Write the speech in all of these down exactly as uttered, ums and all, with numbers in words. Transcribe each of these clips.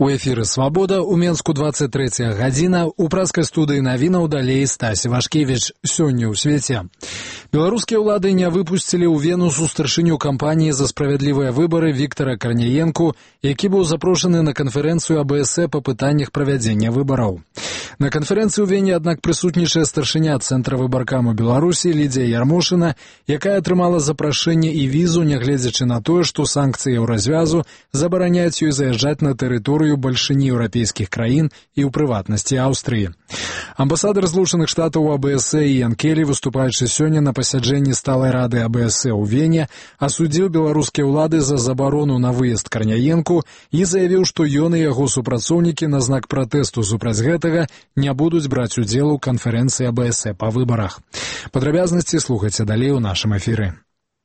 У эфіры «Свабода» у Менску двадцать третья гадзіна. У праскай студыі навінаў далей Стась Вашкевіч. Сёння ў свеце. Беларускія ўлады не выпусцілі ў Вену старшыню кампаніі за справядлівыя выбары Віктара Карняенку, які быў запрошаны на канферэнцыю А Бэ Эс Э па пытаннях правядзення выбараў. На канферэнцыі ў Вене, аднак, прысутнічае старшыня Цэнтра выбаркаму Беларусі Лідзія Ярмошына, якая атрымала запрашэнне і візу, нягледзячы на тое, што санкцыі Еўразвязу забараняюць ёй заязджаць на тэрыторыю большыні еўрапейскіх краін і, ў прыватнасці, Аўстрыі. Амбасадар Злучаных Штатаў у А Бэ Эс Э Іан Келі, выступаючы сёння на пасяджэнні сталай рады А Бэ Эс Э ў Вене, асудзіў беларускія ўлады за забарону на выезд Карняенку і заявіў, што ён і яго супрацоўнікі на знак пратэсту супраць гэтага не будуць браць удзел у канферэнцыі А Бэ Эс Э па выбарах. Падрабязнасці слухайце далей у нашым эфіры.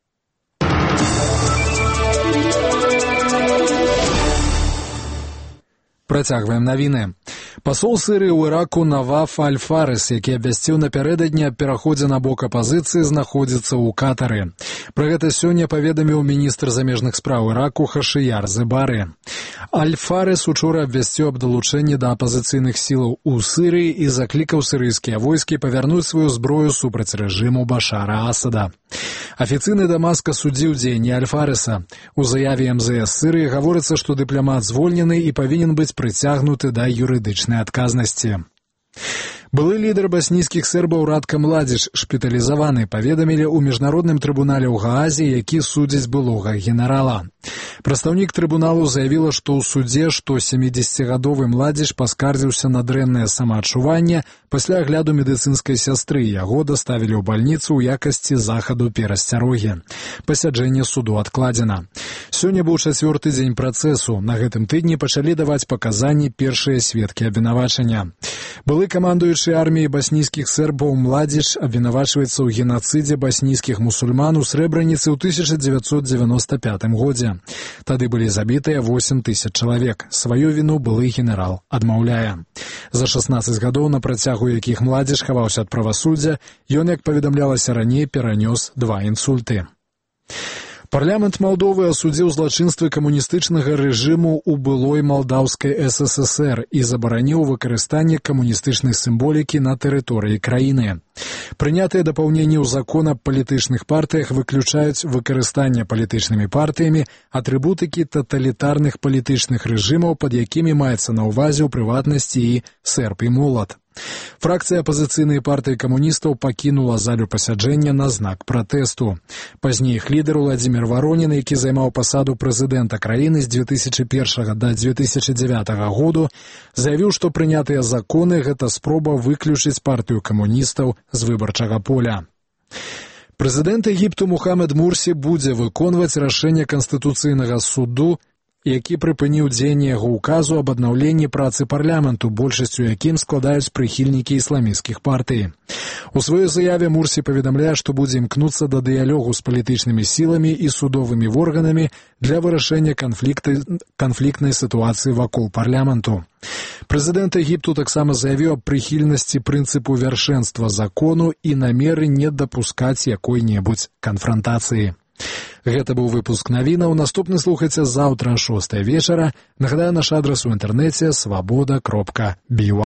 Працягваем навіны. Пасол Сірыі ў Іраку Наваф Аль-Фарыс, які абвясціў напярэдадні аб пераходзе на бок апазіцыі, знаходзіцца ў Катары. Пра гэта сёння паведаміў міністр замежных спраў Іраку Хашыяр Зебары. Аль-Фарыс учора абвясціў аб далучэнні да апазіцыйных сілаў у Сірыі і заклікаў сірыйскія войскі павярнуць сваю зброю супраць рэжыму Башара Асада. Афіцыйны Дамаск асудзіў дзеянні Аль-Фарыса. У заяве Эм Зэ Эс Сірыі гаворыцца, што дыпламат звольнены і павінен быць прыцягнуты да юрыдычнай адказнасці. Былы лідар баснійскіх сербаў Радка Младзіч шпіталізаваны, паведамілі ў міжнародным трыбунале ў Гаазе, які судзіць былога генерала. Прадстаўнік трыбуналу заявіла, што ў судзе, што сямідзесяцігадовы Младзіч паскардзіўся на дрэннае самаадчуванне пасля агляду медыцынскай сястры, яго даставілі ў бальніцу ў якасці захаду перасцярогі. Пасяджэнне суду адкладзена. Сёння быў чацвёрты дзень працэсу. На гэтым тыдні пачалі даваць паказанні першыя сведкі абвінавачання. Былы камандуючы арміяй баснійскіх сербаў Младзіч абвінавачваецца ў генацыдзе баснійскіх мусульман у Срэбраніцы ў тысяча дзевяцьсот дзевяноста пятым годзе. Тады былі забітыя восем тысяч чалавек. Сваю віну былы генерал адмаўляе. За шаснаццаць гадоў, на працягу якіх Младзіч хаваўся ад правасуддзя, ён, як паведамлялася раней, перанёс два інсульты. Парламент Малдовы асудзіў злачынствы камуністычнага рэжыму ў былой малдаўскай Эс Эс Эс Эр і забараніў выкарыстанне камуністычнай сімволікі на тэрыторыі краіны. Прынятыя дапаўненні ў закон аб палітычных партыях выключаюць выкарыстанне палітычнымі партыямі атрыбутыкі таталітарных палітычных рэжымаў, пад якімі маецца на ўвазе ў прыватнасці і серп і молат. Фракцыя апазіцыйнай партыі камуністаў пакінула залю пасяджэння на знак пратэсту. Пазней іх лідар Уладзімір Варонін, які займаў пасаду прэзідэнта краіны з дзве тысячы першага да дзве тысячы дзявятага году, заявіў, што прынятыя законы – гэта спроба выключыць партыю камуністаў з выбарчага поля. Прэзідэнт Егіпту Мухаммед Мурсі будзе выконваць рашэнне Канстытуцыйнага суду, які прыпыніў дзеянне яго ўказу аб аднаўленні працы парламенту, большасцю якім складаюць прыхільнікі ісламісцкіх партый. У сваёй заяве Мурсі паведамляе, што будзе імкнуцца да дыялогу з палітычнымі сіламі і судовымі органамі для вырашэння канфліктнай сітуацыі вакол парламенту. Прэзідэнт Егіпту таксама заявіў аб прыхільнасці прынцыпу вяршэнства закону і намеры не дапускаць якой-небудзь канфрантацыі. Гэта быў выпуск навінаў. Наступны слухайце заўтра шостая вечара. Нагадаю, наш адрас у інтэрнэце свабода кропка би ю а.